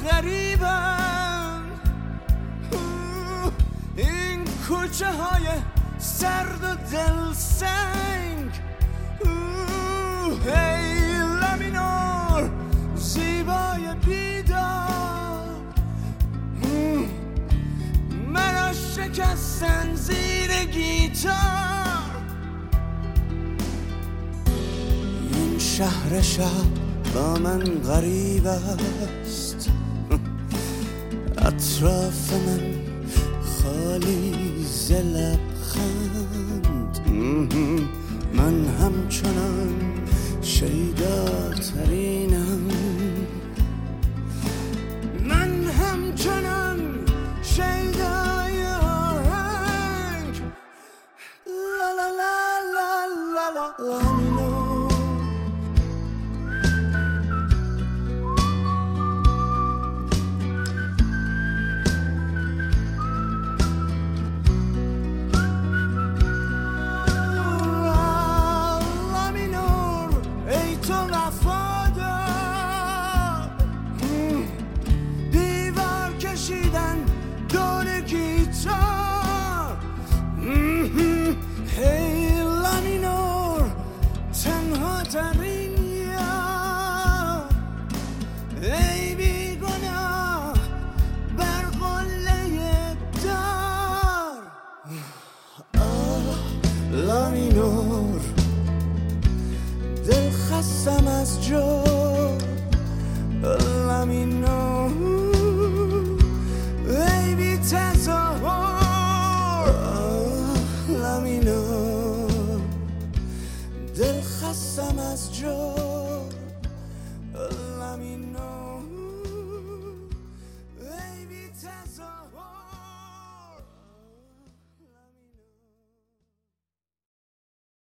غریبم، این کوچه های سرد و دلسنگ. هی لامینور زیبای بیدار، مرا شکستن زیر گیتار. این شهر شب با من غریب است، اطراف من خالی ز لبخند. من همچنان شیداترینم، من همچنان شیدای آهنگ. لا لا لا لا لا لا لا. هی لامینور تنها ترین یار، ای بیگناه بر قله دار. لامینور دل خستم از جو، لامینور ای بی تظاهر. لامینور دل خستم از جو.